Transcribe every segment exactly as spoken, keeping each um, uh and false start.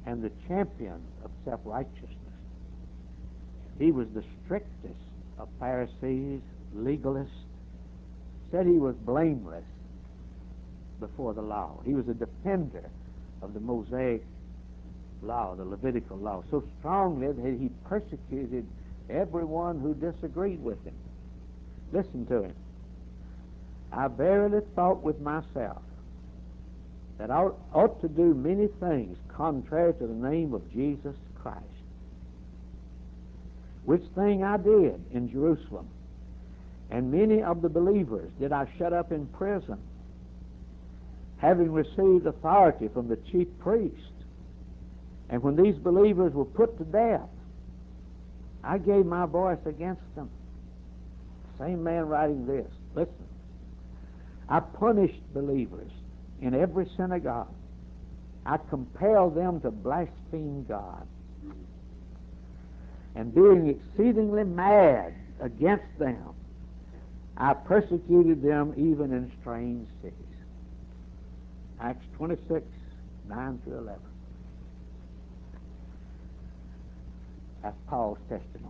and the champion of self-righteousness. He was the strictest of Pharisees, legalists, said he was blameless before the law. He was a defender of the Mosaic law, the Levitical law, so strongly that he persecuted everyone who disagreed with him. Listen to him. I verily thought with myself that I ought to do many things contrary to the name of Jesus Christ, which thing I did in Jerusalem, and many of the believers did I shut up in prison, having received authority from the chief priest. And when these believers were put to death, I gave my voice against them. Same man writing this. Listen. I punished believers in every synagogue. I compelled them to blaspheme God. And being exceedingly mad against them, I persecuted them even in strange cities. Acts twenty-six, nine through eleven. That's Paul's testimony.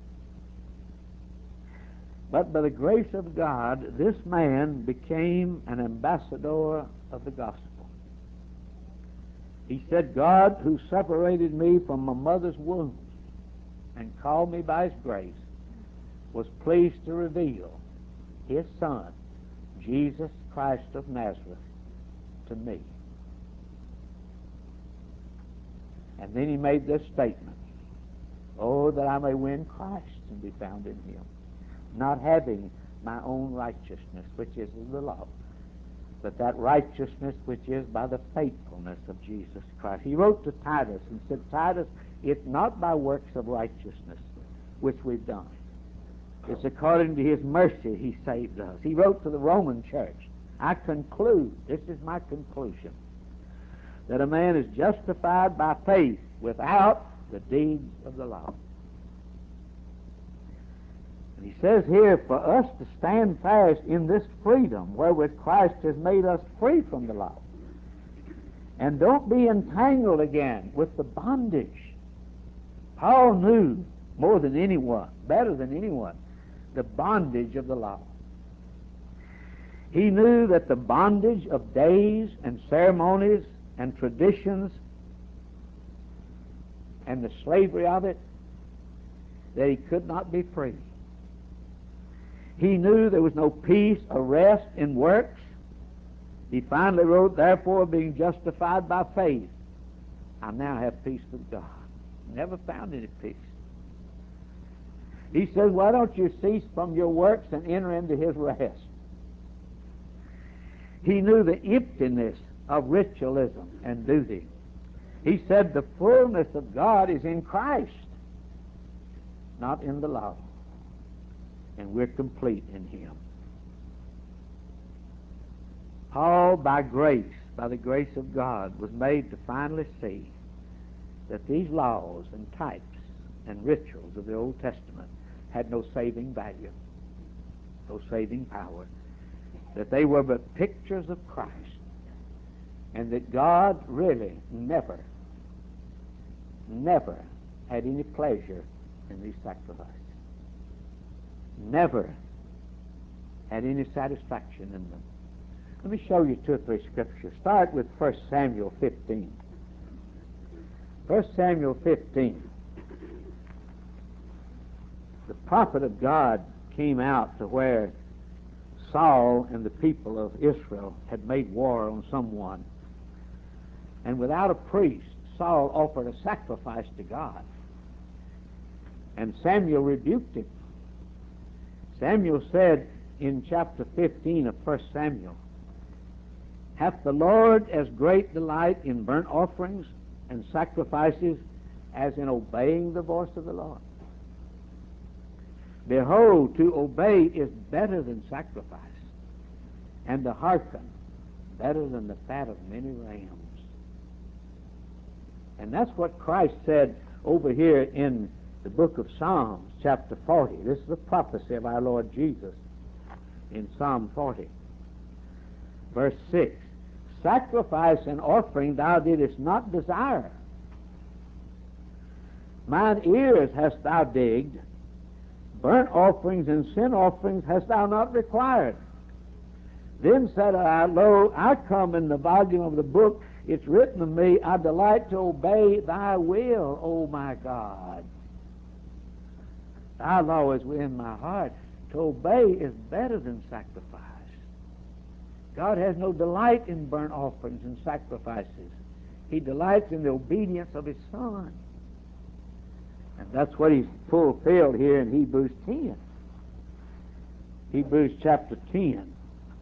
But by the grace of God, this man became an ambassador of the gospel. He said, God, who separated me from my mother's womb and called me by his grace, was pleased to reveal his Son, Jesus Christ of Nazareth, to me. And then he made this statement, oh, that I may win Christ and be found in him, not having my own righteousness, which is of the law, but that righteousness which is by the faithfulness of Jesus Christ. He wrote to Titus and said, Titus, it's not by works of righteousness which we've done. It's according to his mercy he saved us. He wrote to the Roman church, I conclude, this is my conclusion, that a man is justified by faith without the deeds of the law. And he says here, for us to stand fast in this freedom wherewith Christ has made us free from the law. And don't be entangled again with the bondage. Paul knew more than anyone, better than anyone, the bondage of the law. He knew that the bondage of days and ceremonies and traditions and the slavery of it, that he could not be free. He knew there was no peace or rest in works. He finally wrote, therefore, being justified by faith, I now have peace with God. Never found any peace. He says, why don't you cease from your works and enter into his rest? He knew the emptiness of ritualism and duty. He said, the fullness of God is in Christ, not in the law. And we're complete in him. Paul, by grace, by the grace of God, was made to finally see that these laws and types and rituals of the Old Testament had no saving value, no saving power, that they were but pictures of Christ, and that God really never, never had any pleasure in these sacrifices. Never had any satisfaction in them. Let me show you two or three scriptures. Start with First Samuel fifteen. First Samuel fifteen. The prophet of God came out to where Saul and the people of Israel had made war on someone. And without a priest, Saul offered a sacrifice to God. And Samuel rebuked him. Samuel said in chapter fifteen of First Samuel, hath the Lord as great delight in burnt offerings and sacrifices as in obeying the voice of the Lord? Behold, to obey is better than sacrifice, and to hearken better than the fat of many rams. And that's what Christ said over here in the book of Psalms, chapter forty. This is a prophecy of our Lord Jesus in Psalm forty. Verse six, sacrifice and offering thou didst not desire, Mine ears hast thou digged, burnt offerings and sin offerings hast thou not required. Then said I, Lo, I come in the volume of the book. It's written of me, I delight to obey thy will, O my God. Thy law is within my heart. To obey is better than sacrifice. God has no delight in burnt offerings and sacrifices. He delights in the obedience of his Son. And that's what he's fulfilled here in Hebrews ten. Hebrews chapter ten.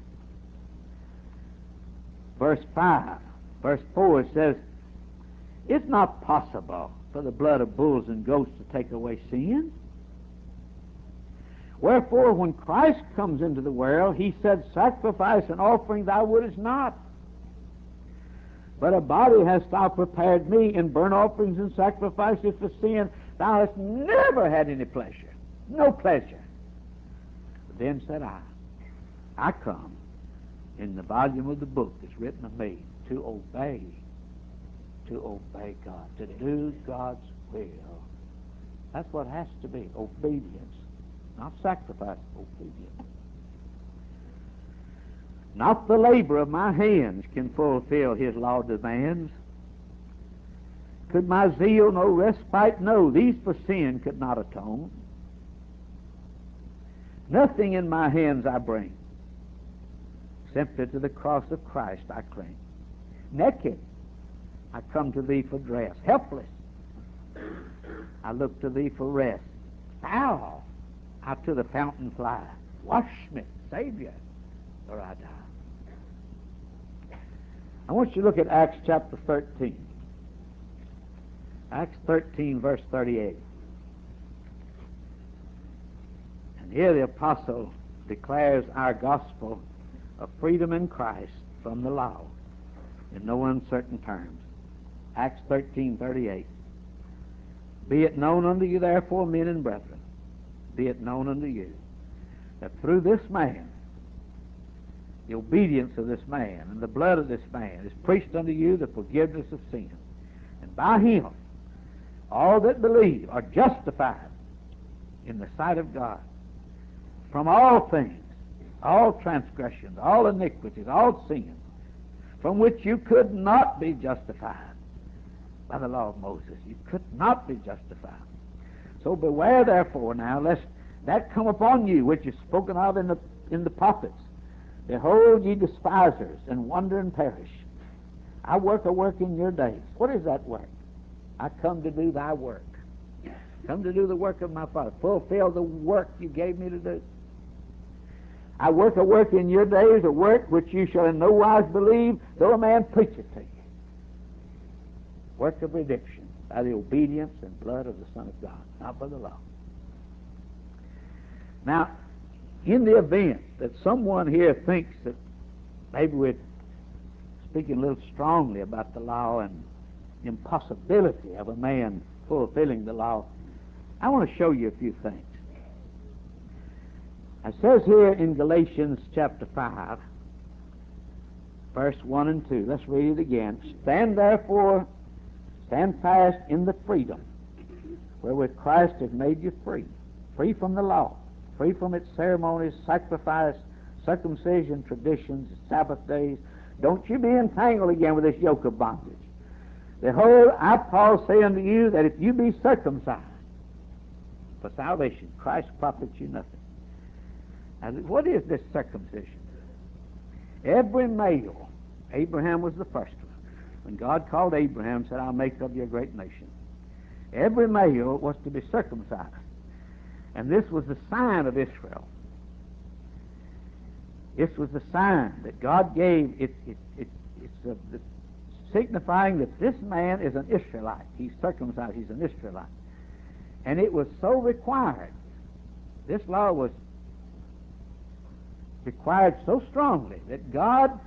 Verse five. Verse four says, It's not possible for the blood of bulls and goats to take away sin. Wherefore, when Christ comes into the world, he said, Sacrifice and offering thou wouldest not. But a body hast thou prepared me, in burnt offerings and sacrifices for sin. Thou hast never had any pleasure. No pleasure. Then said I, I come in the volume of the book that's written of me to obey, to obey God, to do God's will. That's what has to be, obedience. Not sacrifice, obedience. Not the labor of my hands can fulfill his law demands. Could my zeal no respite know? These for sin could not atone. Nothing in my hands I bring. Simply to the cross of Christ I cling. Naked, I come to thee for dress. Helpless, I look to thee for rest. Foul, I to the fountain fly. Wash me, Savior, or I die. I want you to look at Acts chapter thirteen. Acts thirteen, verse thirty-eight. And here the apostle declares our gospel of freedom in Christ from the law in no uncertain terms. Acts thirteen, thirty-eight. Be it known unto you, therefore, men and brethren, be it known unto you, that through this man, the obedience of this man and the blood of this man is preached unto you the forgiveness of sin. And by him, all that believe are justified in the sight of God from all things, all transgressions, all iniquities, all sins, from which you could not be justified by the law of Moses. You could not be justified. So beware, therefore, now, lest that come upon you, which is spoken of in the in the prophets. Behold, ye despisers, and wonder and perish. I work a work in your days. What is that work? I come to do thy work. Come to do the work of my Father. Fulfill the work you gave me to do. I work a work in your days, a work which you shall in no wise believe, though a man preach it to you. Work of redemption by the obedience and blood of the Son of God, not by the law. Now, in the event that someone here thinks that maybe we're speaking a little strongly about the law and impossibility of a man fulfilling the law, I want to show you a few things. It says here in Galatians chapter five, verse one and two. Let's read it again. Stand therefore, stand fast in the freedom wherewith Christ has made you free, free from the law, free from its ceremonies, sacrifice, circumcision, traditions, Sabbath days. Don't you be entangled again with this yoke of bondage. Behold, I, Paul, say unto you that if you be circumcised for salvation, Christ profits you nothing. And what is this circumcision? Every male, Abraham was the first one. When God called Abraham, said, I'll make of you a great nation. Every male was to be circumcised. And this was the sign of Israel. This was the sign that God gave. It, it, it, it's a, the, signifying that this man is an Israelite. He's circumcised. He's an Israelite. And it was so required. This law was required so strongly that God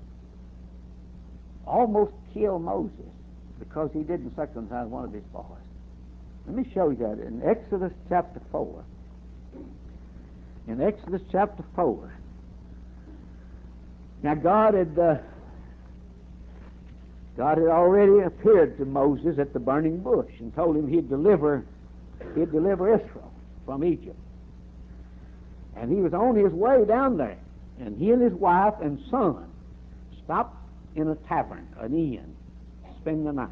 almost killed Moses because he didn't circumcise one of his boys. Let me show you that in Exodus chapter four. In Exodus chapter four. Now God had uh, God had already appeared to Moses at the burning bush and told him he'd deliver, he'd deliver Israel from Egypt. And he was on his way down there, and he and his wife and son stopped in a tavern, an inn, to spend the night.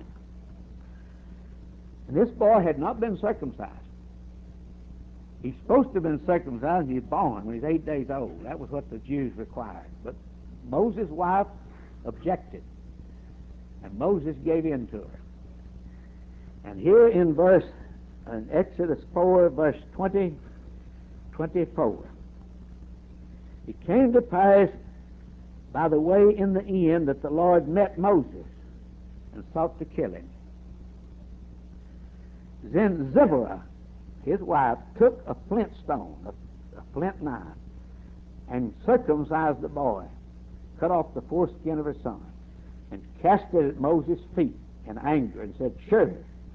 And this boy had not been circumcised. He's supposed to have been circumcised when he was born, when he was eight days old. That was what the Jews required. But Moses' wife objected, and Moses gave in to her. And here in verse, in Exodus four, verse twenty, twenty-four, it came to pass by the way in the inn that the Lord met Moses and sought to kill him. Then Zipporah, his wife, took a flint stone, a, a flint knife, and circumcised the boy, cut off the foreskin of her son, and cast it at Moses' feet in anger, and said, "Surely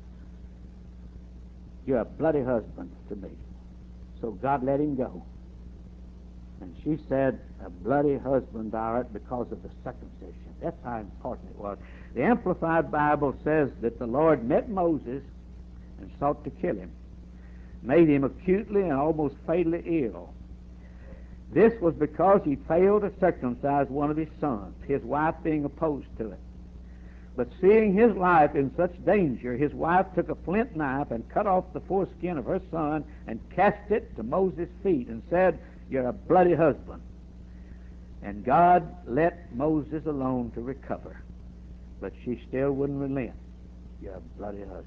you're a bloody husband to me." So God let him go. And she said, "A bloody husband thou art because of the circumcision." That's how important it was. The Amplified Bible says that the Lord met Moses and sought to kill him, made him acutely and almost fatally ill. This was because he failed to circumcise one of his sons, his wife being opposed to it. But seeing his life in such danger, his wife took a flint knife and cut off the foreskin of her son and cast it to Moses' feet and said, "You're a bloody husband." And God let Moses alone to recover. But she still wouldn't relent. "You're a bloody husband."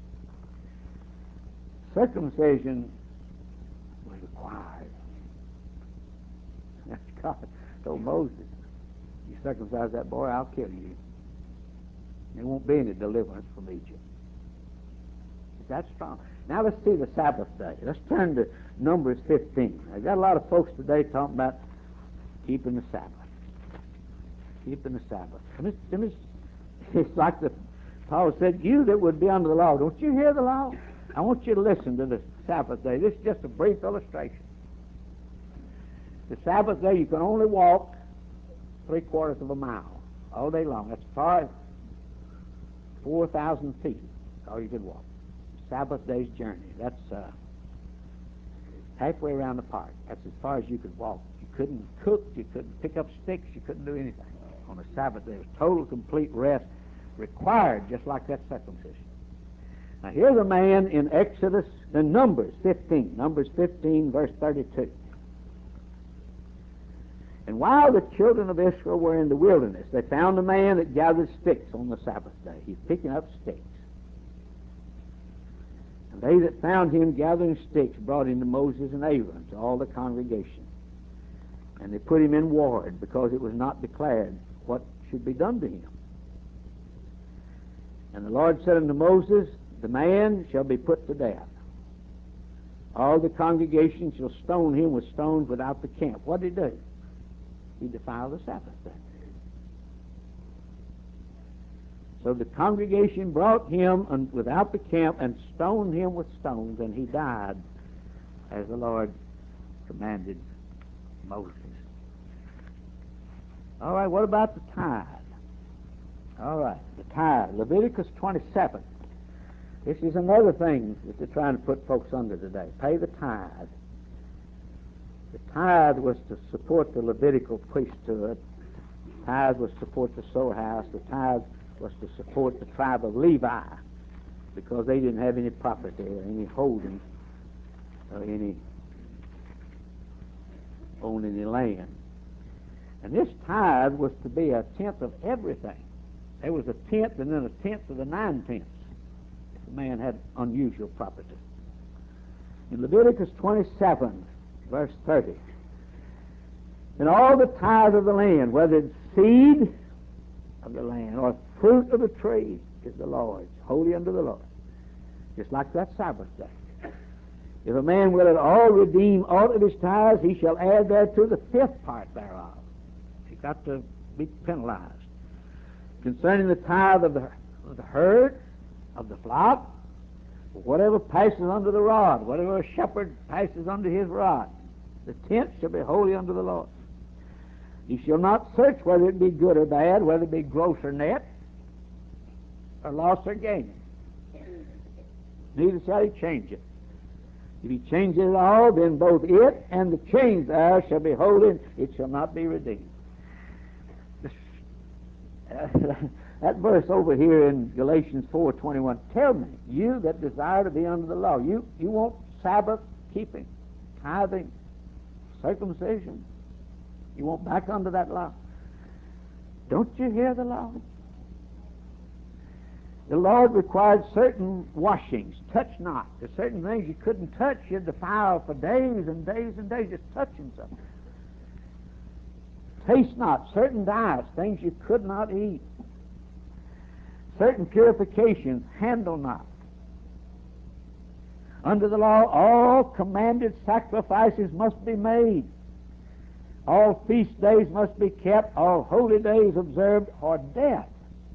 Circumcision was required. God told Moses, "You circumcise that boy, I'll kill you. There won't be any deliverance from Egypt." Is that strong? Now let's see the Sabbath day. Let's turn to Numbers fifteen. I've got a lot of folks today talking about keeping the Sabbath. Keeping the Sabbath. And it's, and it's, it's like the Paul said, "You that would be under the law, don't you hear the law?" I want you to listen to the Sabbath day. This is just a brief illustration. The Sabbath day, you can only walk three quarters of a mile all day long. That's far as four thousand feet. That's all you can walk. Sabbath day's journey. That's uh, halfway around the park. That's as far as you could walk. You couldn't cook. You couldn't pick up sticks. You couldn't do anything on a Sabbath day. It was total, complete rest required, just like that circumcision. Now here's a man in Exodus, in Numbers fifteen, Numbers fifteen, verse thirty-two. "And while the children of Israel were in the wilderness, they found a man that gathered sticks on the Sabbath day." He's picking up sticks. "And they that found him gathering sticks brought him to Moses and Aaron, to all the congregation. And they put him in ward, because it was not declared what should be done to him. And the Lord said unto Moses, The man shall be put to death. All the congregation shall stone him with stones without the camp." What did he do? He defiled the Sabbath day. So the congregation brought him without the camp and stoned him with stones, and he died as the Lord commanded Moses. All right, what about the tithe? All right, the tithe. Leviticus twenty-seven. This is another thing that they're trying to put folks under today. Pay the tithe. The tithe was to support the Levitical priesthood. The tithe was to support the storehouse. The tithe was to support the tribe of Levi, because they didn't have any property or any holdings or any own any land. And this tithe was to be a tenth of everything. There was a tenth and then a tenth of the nine tenths if a man had unusual property. In Leviticus twenty-seven, verse thirty, "And all the tithe of the land, whether it's seed of the land or fruit of the tree, is the Lord's, holy unto the Lord." Just like that Sabbath day. "If a man will at all redeem aught of his tithes, he shall add thereto the fifth part thereof." He's got to be penalized. "Concerning the tithe of the, of the herd, of the flock, whatever passes under the rod, whatever a shepherd passes under his rod, the tenth shall be holy unto the Lord. Ye shall not search whether it be good or bad, whether it be gross or net. or loss or gain. Neither shall he change it. If he changes it all, then both it and the change there shall be holy, it shall not be redeemed. This, uh, that verse over here in Galatians four twenty-one, tell me, you that desire to be under the law, you, you want Sabbath keeping, tithing, circumcision, you want back under that law. Don't you hear the law? The Lord required certain washings. Touch not. There's certain things you couldn't touch. You'd defile for days and days and days just touching something. Taste not. Certain diets, things you could not eat. Certain purifications, handle not. Under the law, all commanded sacrifices must be made. All feast days must be kept. All holy days observed, or death.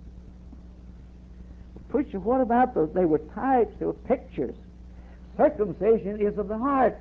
Preacher, what about those? They were types, they were pictures. Circumcision is of the heart.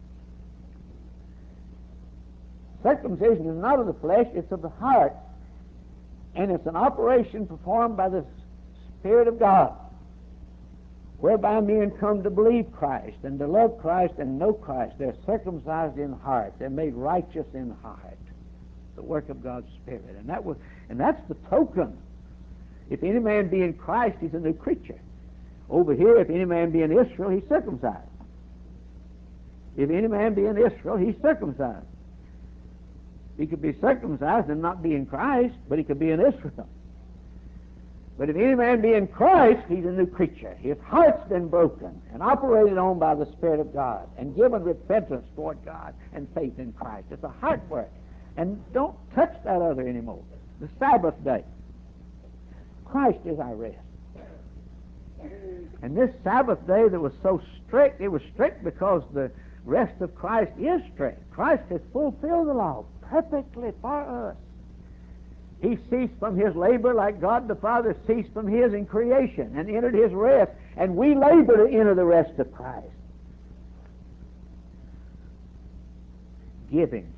Circumcision is not of the flesh, it's of the heart. And it's an operation performed by the Spirit of God, whereby men come to believe Christ and to love Christ and know Christ. They're circumcised in heart. They're made righteous in heart. The work of God's Spirit. And that was, and that's the token. If any man be in Christ, he's a new creature. Over here, if any man be in Israel, he's circumcised. If any man be in Israel, he's circumcised. He could be circumcised and not be in Christ, but he could be in Israel. But if any man be in Christ, he's a new creature. His heart's been broken and operated on by the Spirit of God and given repentance toward God and faith in Christ. It's a heart work. And don't touch that other anymore. The Sabbath day. Christ is our rest. And this Sabbath day that was so strict, it was strict because the rest of Christ is strict. Christ has fulfilled the law perfectly for us. He ceased from his labor like God the Father ceased from his in creation and entered his rest. And we labor to enter the rest of Christ. Giving.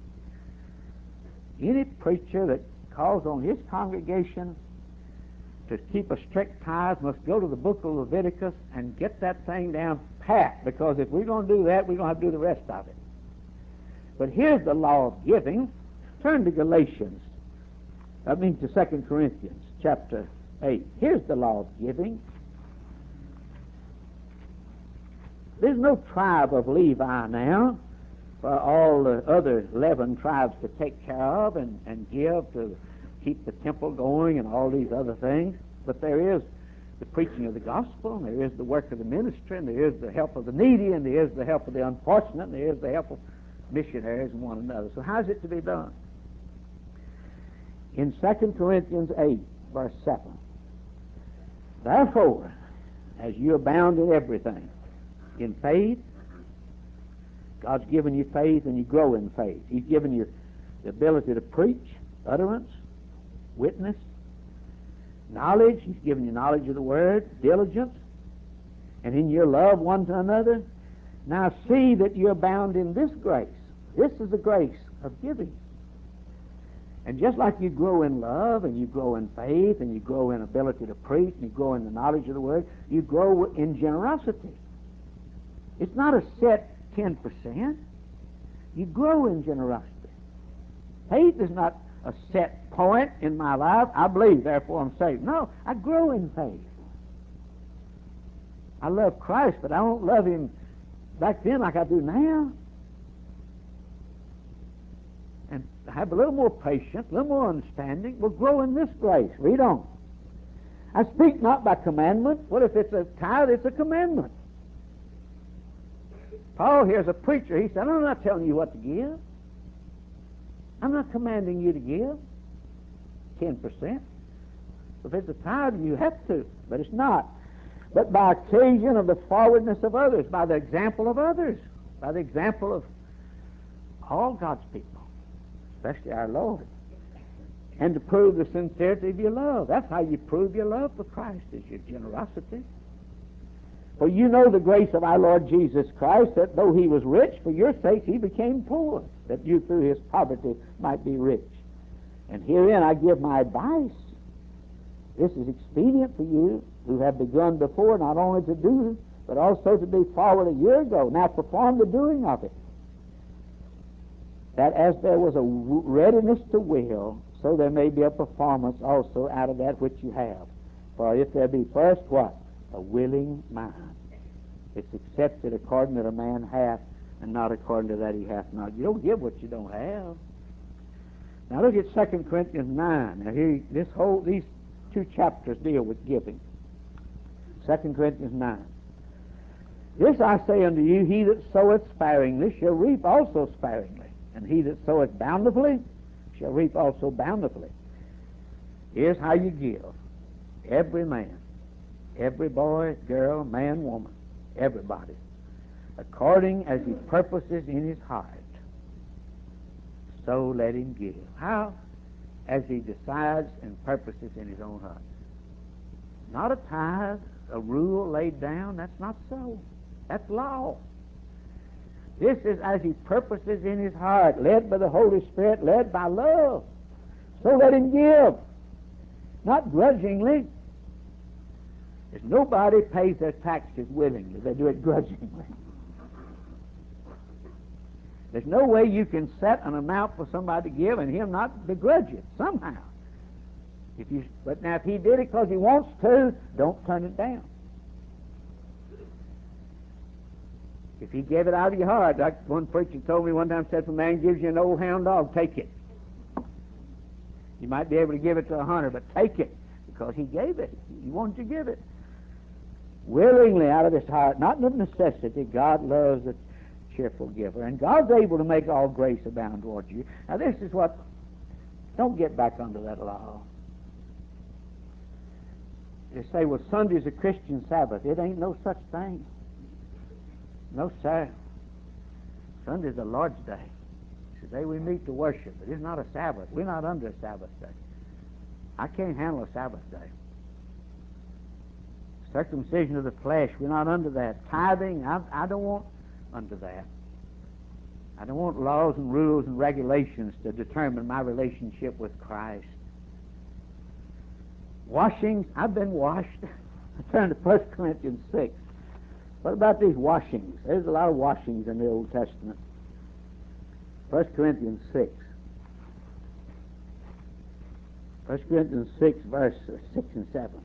Any preacher that calls on his congregation to keep a strict tithe must go to the book of Leviticus and get that thing down pat, because if we're going to do that, we're going to have to do the rest of it. But here's the law of giving. Turn to Galatians. I mean to Second Corinthians chapter eight. Here's the law of giving. There's no tribe of Levi now for all the other eleven tribes to take care of and, and give to keep the temple going and all these other things. But there is the preaching of the gospel, and there is the work of the ministry, and there is the help of the needy, and there is the help of the unfortunate, and there is the help of missionaries and one another. So how is it to be done? In Second Corinthians eight, verse seven, therefore, as you abound in everything, in faith, God's given you faith and you grow in faith. He's given you the ability to preach, utterance, witness, knowledge. He's given you knowledge of the Word, diligence, and in your love one to another. Now see that you abound in this grace. This is the grace of giving. And just like you grow in love and you grow in faith and you grow in ability to preach and you grow in the knowledge of the Word, you grow in generosity. It's not a set ten percent. You grow in generosity. Faith is not a set point in my life. I believe, therefore I'm saved. No, I grow in faith. I love Christ, but I don't love Him back then like I do now. And have a little more patience, a little more understanding. We'll grow in this grace. Read on. I speak not by commandment. What if it's a tithe? It's a commandment. Paul here's a preacher. He said, I'm not telling you what to give. I'm not commanding you to give ten percent. If it's a tithe, you have to, but it's not. But by occasion of the forwardness of others, by the example of others, by the example of all God's people, especially our Lord, and to prove the sincerity of your love. That's how you prove your love for Christ, is your generosity. For you know the grace of our Lord Jesus Christ, that though He was rich, for your sake He became poor, that you through His poverty might be rich. And herein I give my advice. This is expedient for you who have begun before not only to do, but also to be forward a year ago. Now perform the doing of it, that as there was a readiness to will, so there may be a performance also out of that which you have. For if there be first what? A willing mind. It's accepted according that a man hath, and not according to that he hath not. You don't give what you don't have. Now look at Second Corinthians nine. Now here, this whole, these two chapters deal with giving. Second Corinthians nine. This I say unto you, he that soweth sparingly shall reap also sparingly, and he that soweth bountifully shall reap also bountifully. Here's how you give. Every man, every boy, girl, man, woman, everybody, according as he purposes in his heart, so let him give. How? As he decides and purposes in his own heart. Not a tithe, a rule laid down. That's not so. That's law. This is as he purposes in his heart, led by the Holy Spirit, led by love. So let him give. Not grudgingly. There's nobody pays their taxes willingly. They do it grudgingly. There's no way you can set an amount for somebody to give and him not begrudge it somehow. If you, but now if he did it because he wants to, don't turn it down. If he gave it out of your heart, like one preacher told me one time, said, if a man gives you an old hound dog, take it. You might be able to give it to a hunter, but take it because he gave it. He wanted to give it. Willingly out of his heart, not of necessity. God loves a cheerful giver, and God's able to make all grace abound towards you. Now this is what, don't get back under that law. They say, well, Sunday's a Christian Sabbath. It ain't no such thing. No, sir. Sunday's the Lord's day. It's the day we meet to worship, but it's not a Sabbath. We're not under a Sabbath day. I can't handle a Sabbath day. Circumcision of the flesh, we're not under that. Tithing, I, I don't want under that. I don't want laws and rules and regulations to determine my relationship with Christ. Washings, I've been washed. I turn to First Corinthians six. What about these washings? There's a lot of washings in the Old Testament. First Corinthians six. First Corinthians six, verse six and seven.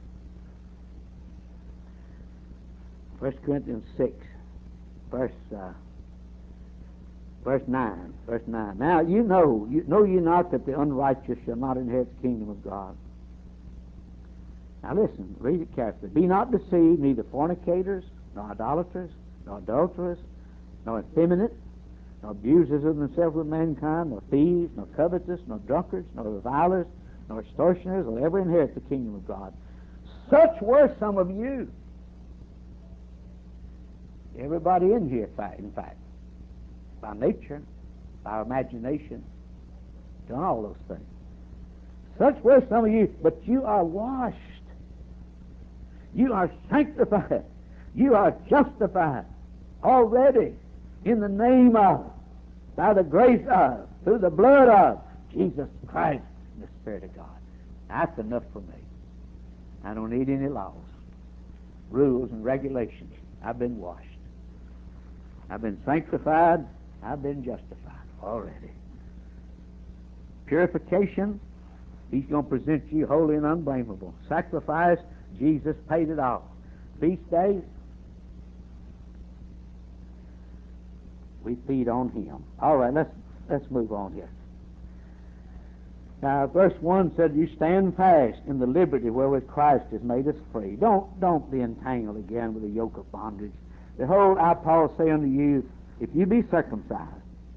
First Corinthians six, verse uh, verse nine. Verse nine. Now you know, you know ye not that the unrighteous shall not inherit the kingdom of God. Now listen, read it carefully. Be not deceived, neither fornicators, nor idolaters, nor adulterers, nor effeminate, nor abusers of themselves with mankind, nor thieves, nor covetous, nor drunkards, nor revilers, nor extortioners will ever inherit the kingdom of God. Such were some of you. Everybody in here, in fact, by nature, by imagination, done all those things. Such were some of you, but you are washed. You are sanctified. You are justified already in the name of, by the grace of, through the blood of Jesus Christ and the Spirit of God. That's enough for me. I don't need any laws, rules, and regulations. I've been washed. I've been sanctified. I've been justified already. Purification, He's going to present you holy and unblameable. Sacrifice, Jesus paid it all. Feast days, we feed on Him. All right, let's let's move on here. Now, verse one said, "You stand fast in the liberty wherewith Christ has made us free." Don't don't be entangled again with the yoke of bondage. Behold, I, Paul, say unto you, if you be circumcised,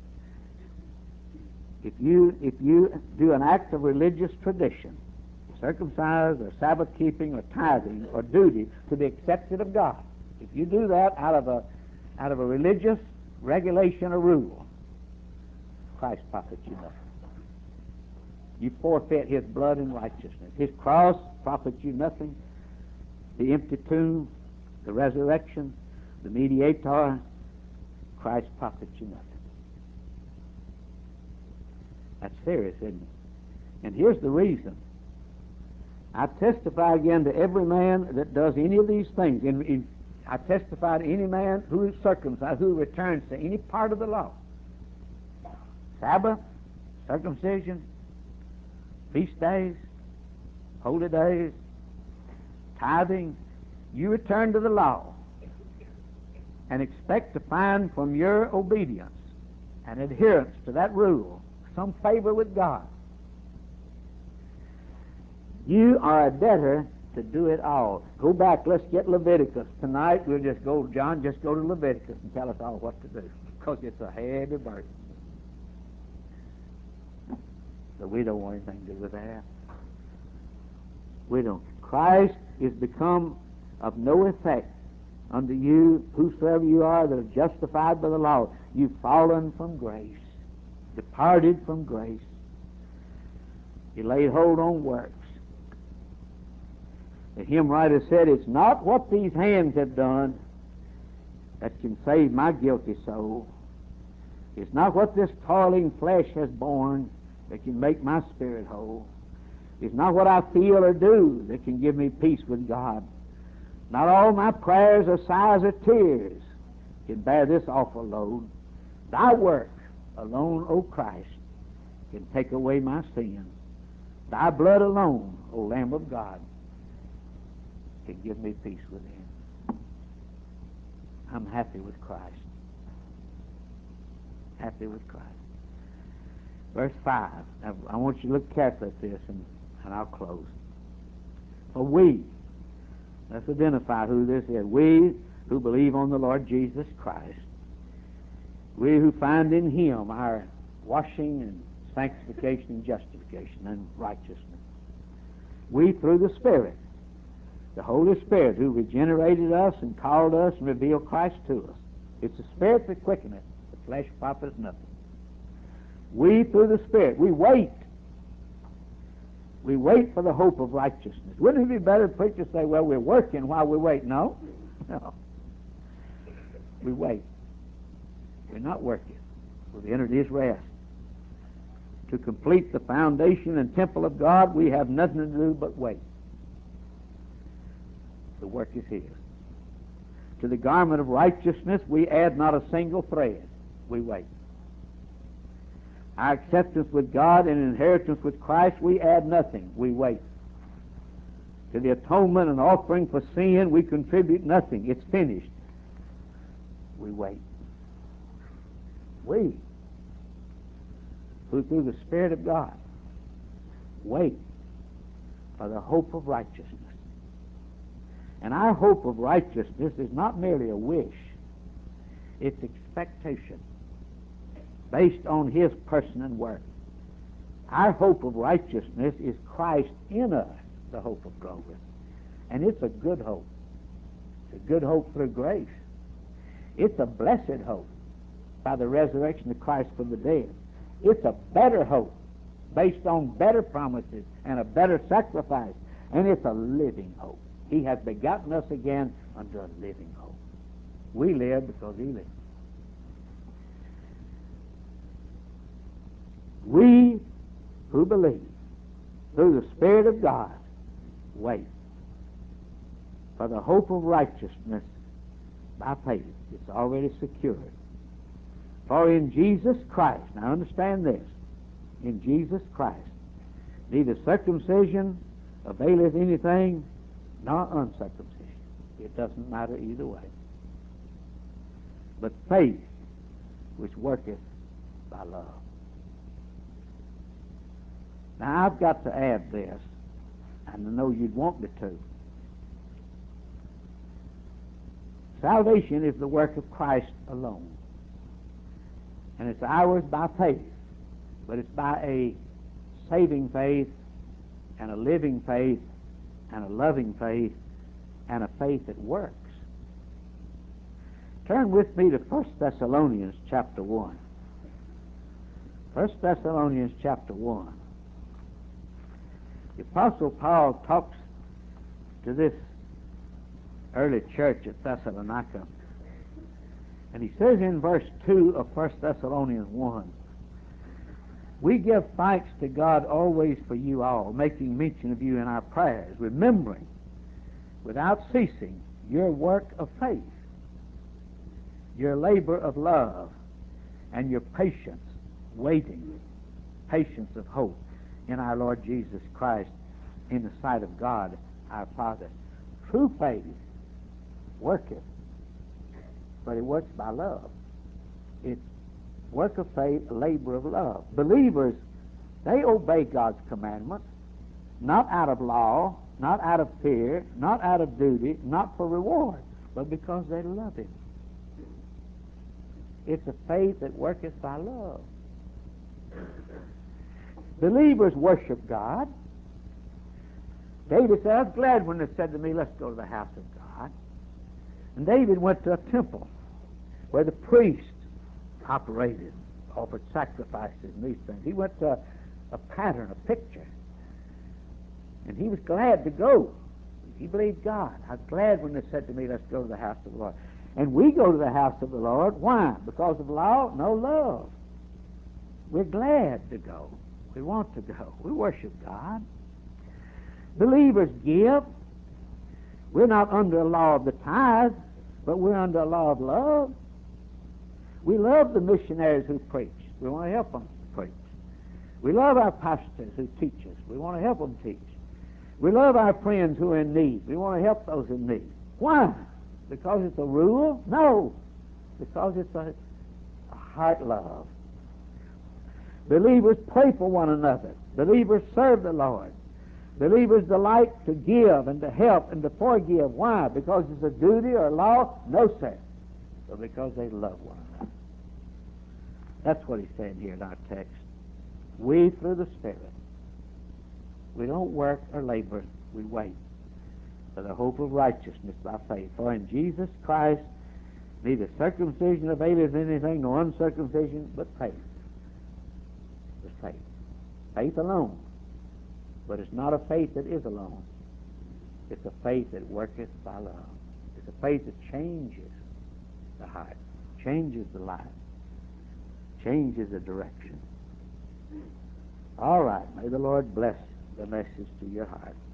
if you if you do an act of religious tradition, circumcised or Sabbath keeping or tithing or duty to be accepted of God, if you do that out of a out of a religious regulation or rule, Christ profits you nothing. You forfeit His blood and righteousness. His cross profits you nothing. The empty tomb, the resurrection, the mediator, Christ profits you nothing. That's serious, isn't it? And here's the reason. I testify again to every man that does any of these things. In, in, I testify to any man who is circumcised, who returns to any part of the law. Sabbath, circumcision, feast days, holy days, tithing. You return to the law and expect to find from your obedience and adherence to that rule some favor with God. You are a debtor to do it all. Go back, let's get Leviticus. Tonight we'll just go, John, just go to Leviticus and tell us all what to do, because it's a heavy burden. So we don't want anything to do with that. We don't. Christ is become of no effect unto you, whosoever you are that are justified by the law. You've fallen from grace, departed from grace. You laid hold on works. The hymn writer said, it's not what these hands have done that can save my guilty soul. It's not what this toiling flesh has borne that can make my spirit whole. It's not what I feel or do that can give me peace with God. Not all my prayers or sighs or tears can bear this awful load. Thy work alone, O Christ, can take away my sin. Thy blood alone, O Lamb of God, can give me peace within. I'm happy with Christ. Happy with Christ. Verse five. Now, I want you to look carefully at this, and, and I'll close. For we, let's identify who this is. We who believe on the Lord Jesus Christ. We who find in Him our washing and sanctification and justification and righteousness. We through the Spirit, the Holy Spirit who regenerated us and called us and revealed Christ to us. It's the Spirit that quickeneth, the flesh profiteth nothing. We through the Spirit, we wait. We wait for the hope of righteousness. Wouldn't it be better for preachers say, well, we're working while we wait? No. No. We wait. We're not working. We've entered His rest. To complete the foundation and temple of God, we have nothing to do but wait. The work is His. To the garment of righteousness, we add not a single thread. We wait. Our acceptance with God and inheritance with Christ, we add nothing. We wait. To the atonement and offering for sin, we contribute nothing. It's finished. We wait. We, who through the Spirit of God wait for the hope of righteousness. And our hope of righteousness is not merely a wish. It's expectation based on His person and work. Our hope of righteousness is Christ in us, the hope of glory. And it's a good hope. It's a good hope through grace. It's a blessed hope by the resurrection of Christ from the dead. It's a better hope based on better promises and a better sacrifice. And it's a living hope. He has begotten us again under a living hope. We live because He lived. We who believe through the Spirit of God wait for the hope of righteousness by faith. It's already secured. For in Jesus Christ, now understand this, in Jesus Christ, neither circumcision availeth anything, nor uncircumcision. It doesn't matter either way. But faith which worketh by love. Now I've got to add this, and I know you'd want me to. Salvation is the work of Christ alone. And it's ours by faith, but it's by a saving faith and a living faith and a loving faith and a faith that works. Turn with me to First Thessalonians chapter one. First Thessalonians chapter one. The Apostle Paul talks to this early church at Thessalonica. And he says in verse two of First Thessalonians one, We give thanks to God always for you all, making mention of you in our prayers, remembering without ceasing your work of faith, your labor of love, and your patience, waiting, patience of hope in our Lord Jesus Christ in the sight of God our Father. True faith worketh, but it works by love. It's work of faith, labor of love. Believers, they obey God's commandments, not out of law, not out of fear, not out of duty, not for reward, but because they love Him. It's a faith that worketh by love. Believers worship God. David said, I was glad when they said to me, let's go to the house of God. And David went to a temple where the priests operated, offered sacrifices and these things. He went to a, a pattern, a picture. And he was glad to go. He believed God. I was glad when they said to me, let's go to the house of the Lord. And we go to the house of the Lord. Why? Because of law? No, love. We're glad to go. We want to go. We worship God. Believers give. We're not under a law of the tithe, but we're under a law of love. We love the missionaries who preach. We want to help them preach. We love our pastors who teach us. We want to help them teach. We love our friends who are in need. We want to help those in need. Why? Because it's a rule? No. Because it's a, a heart love. Believers pray for one another. Believers serve the Lord. Believers delight to give and to help and to forgive. Why? Because it's a duty or a law? No, sir. But because they love one another. That's what he's saying here in our text. We, through the Spirit, we don't work or labor, we wait for the hope of righteousness by faith. For in Jesus Christ neither circumcision availeth anything nor uncircumcision, but faith. The faith. Faith alone. But it's not a faith that is alone. It's a faith that worketh by love. It's a faith that changes the heart, changes the life, changes the direction. All right. May the Lord bless the message to your heart.